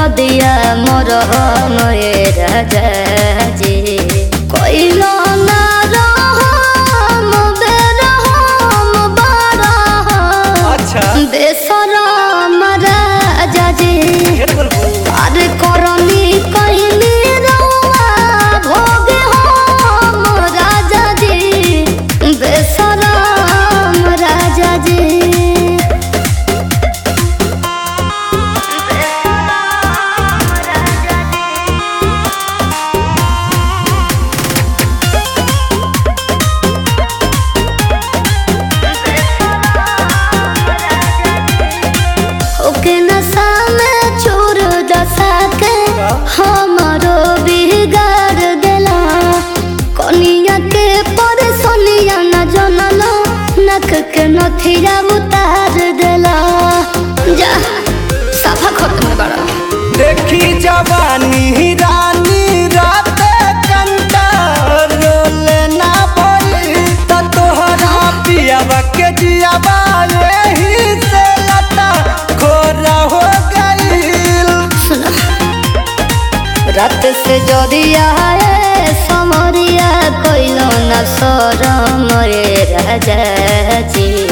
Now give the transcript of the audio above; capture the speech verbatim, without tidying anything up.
दिया मोर मोए राजा जी कोइलो ना रहम बेरहम बारा अच्छा बेसरम राजा जी अरे करनी कहली रउआ भोगे हम राजा जी बेसरम राजा जी हमारो बिगाड़ देला कनिया के पर सोनिया न जनला नख के नथिया उतार देला जा सफा खत्म बड़ा देखी जवानी रानी रात कंटा रोले ना पड़ी त तोहरा पियावा के जियावा यही से लता खोरा हो गईल रात से जोदिया है समरिया कोइलो न सोरम रे राजा जी